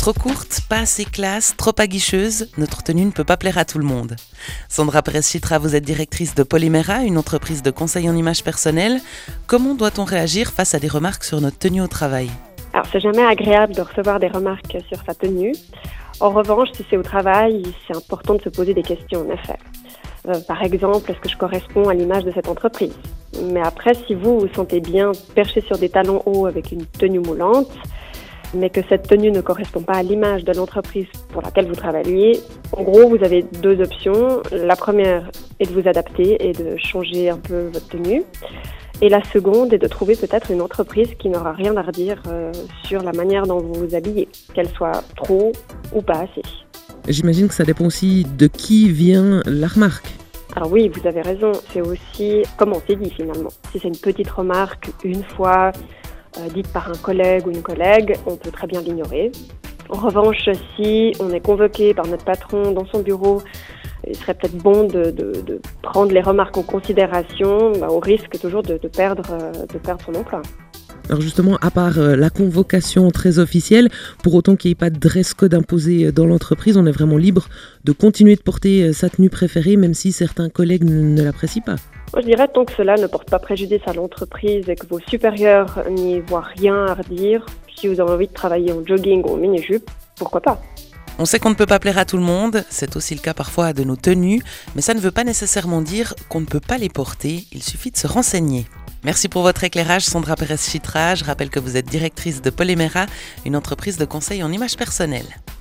Trop courte, pas assez classe, trop aguicheuse, notre tenue ne peut pas plaire à tout le monde. Sandra Perez-Chitra, vous êtes directrice de Polymera, une entreprise de conseil en image personnelle. Comment doit-on réagir face à des remarques sur notre tenue au travail ? Alors, c'est jamais agréable de recevoir des remarques sur sa tenue. En revanche, si c'est au travail, c'est important de se poser des questions, en effet. Par exemple, est-ce que je corresponds à l'image de cette entreprise ? Mais après, si vous vous sentez bien perché sur des talons hauts avec une tenue moulante, mais que cette tenue ne correspond pas à l'image de l'entreprise pour laquelle vous travaillez, en gros, vous avez deux options. La première est de vous adapter et de changer un peu votre tenue. Et la seconde est de trouver peut-être une entreprise qui n'aura rien à redire sur la manière dont vous vous habillez, qu'elle soit trop ou pas assez. J'imagine que ça dépend aussi de qui vient la remarque. Alors oui, vous avez raison, c'est aussi comment c'est dit finalement. Si c'est une petite remarque, une fois, dite par un collègue ou une collègue, on peut très bien l'ignorer. En revanche, si on est convoqué par notre patron dans son bureau, il serait peut-être bon de prendre les remarques en considération, au risque toujours de perdre son emploi. Alors justement, à part la convocation très officielle, pour autant qu'il n'y ait pas de dress code imposé dans l'entreprise, on est vraiment libre de continuer de porter sa tenue préférée, même si certains collègues ne l'apprécient pas. Moi, je dirais tant que cela ne porte pas préjudice à l'entreprise et que vos supérieurs n'y voient rien à redire, si vous avez envie de travailler en jogging ou en mini-jupe, pourquoi pas ? On sait qu'on ne peut pas plaire à tout le monde, c'est aussi le cas parfois de nos tenues, mais ça ne veut pas nécessairement dire qu'on ne peut pas les porter, il suffit de se renseigner. Merci pour votre éclairage, Sandra Perez-Chitra. Je rappelle que vous êtes directrice de Polymera, une entreprise de conseil en image personnelle.